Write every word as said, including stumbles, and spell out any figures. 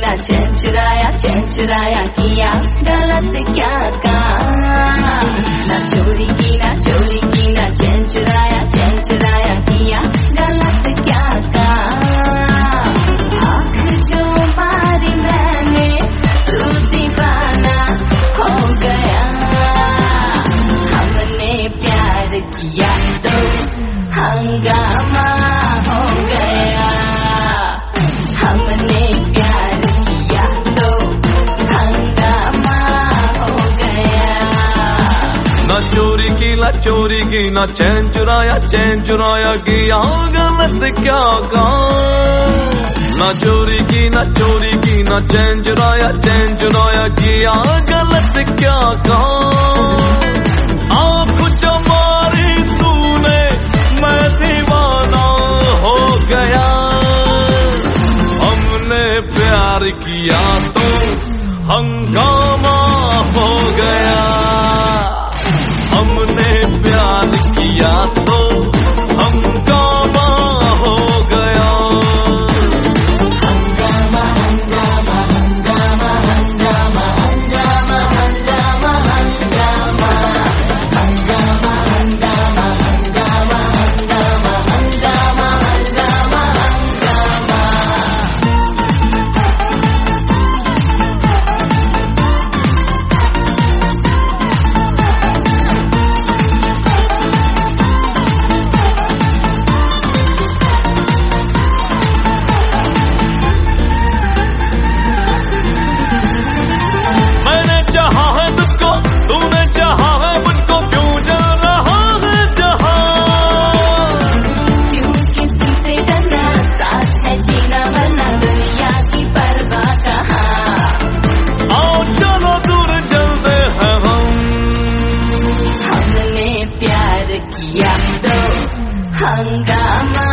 चुराया चैन चुराया चैन चुराया किया गलत क्या काम। ना चोरी की ना चोरी की ना चैन चुराया चैन चुराया किया गलत क्या काम। आँख जो मारी मैंने तू दीवाना हो गया। हमने प्यार किया तो हंगामा हो गया। हमने प्यार किया तो हंगामा हो गया। ना चोरी की ना चोरी की ना चैन चुराया चैन चुराया किया गलत क्या काम। ना चोरी की ना चोरी की ना चैन चुराया चैन चुराया किया गलत क्या काम। आँख जो मारी तूने मैं दीवाना हो गया। हमने प्यार किया तो हंगामा हो गया। हमने प्यार किया तो हंगामा हो गया। हंगामा हंगामा हंगामा हंगामा हंगामा हंगामा हंगामा हंगामा हंगामा हंगामा हंगामा हंगामा हंगामा हंगामा। मैंने चाहा है तुझको तूने चाहा है मुझको क्यों जल रहा है जहां। क्यों किसी से डरना साथ है जीना वरना दुनिया की परवाह कहाँ। आओ चलो दूर चलते हैं हम। हमने प्यार किया तो हंगामा